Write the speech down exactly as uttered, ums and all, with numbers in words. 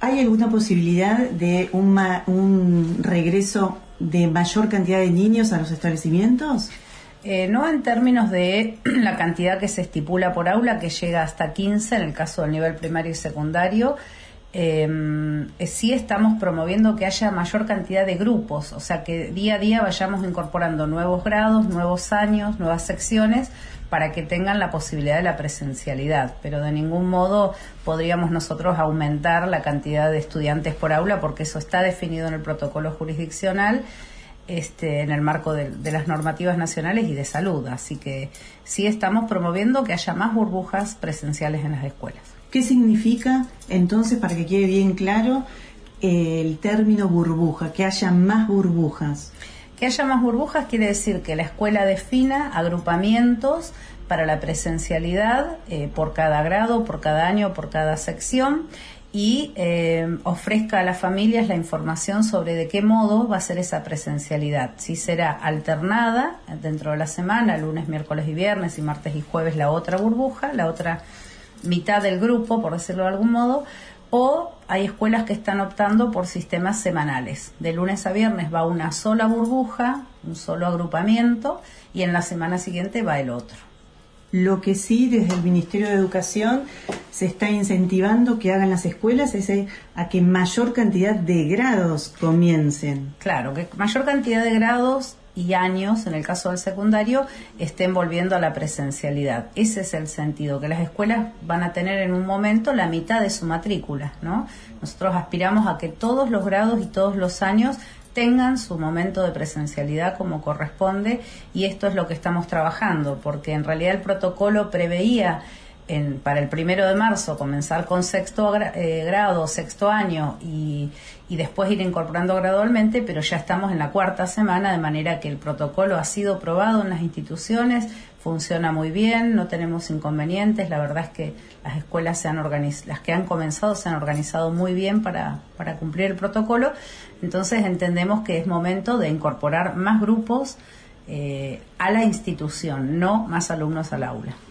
¿Hay alguna posibilidad de un, ma- un regreso de mayor cantidad de niños a los establecimientos? Eh, no en términos de la cantidad que se estipula por aula, que llega hasta quince en el caso del nivel primario y secundario. Eh, sí estamos promoviendo que haya mayor cantidad de grupos, o sea que día a día vayamos incorporando nuevos grados, nuevos años, nuevas secciones para que tengan la posibilidad de la presencialidad, pero de ningún modo podríamos nosotros aumentar la cantidad de estudiantes por aula porque eso está definido en el protocolo jurisdiccional, este, en el marco de, de las normativas nacionales y de salud, así que sí estamos promoviendo que haya más burbujas presenciales en las escuelas. ¿Qué significa, entonces, para que quede bien claro, eh, el término burbuja, que haya más burbujas? Que haya más burbujas quiere decir que la escuela defina agrupamientos para la presencialidad eh, por cada grado, por cada año, por cada sección y eh, ofrezca a las familias la información sobre de qué modo va a ser esa presencialidad. Si será alternada dentro de la semana, lunes, miércoles y viernes y martes y jueves la otra burbuja, la otra mitad del grupo, por decirlo de algún modo, o hay escuelas que están optando por sistemas semanales. De lunes a viernes va una sola burbuja, un solo agrupamiento, y en la semana siguiente va el otro. Lo que sí desde el Ministerio de Educación se está incentivando que hagan las escuelas es a que mayor cantidad de grados comiencen. Claro, que mayor cantidad de grados y años, en el caso del secundario, estén volviendo a la presencialidad. Ese es el sentido, que las escuelas van a tener en un momento la mitad de su matrícula, ¿no? Nosotros aspiramos a que todos los grados y todos los años tengan su momento de presencialidad como corresponde, y esto es lo que estamos trabajando, porque en realidad el protocolo preveía en, para el primero de marzo comenzar con sexto gra, eh, grado, sexto año y, y después ir incorporando gradualmente, pero ya estamos en la cuarta semana, de manera que el protocolo ha sido probado en las instituciones, funciona muy bien, no tenemos inconvenientes. La verdad es que las escuelas se han organiz- las que han comenzado se han organizado muy bien para, para cumplir el protocolo. Entonces entendemos que es momento de incorporar más grupos eh, a la institución, no más alumnos al aula.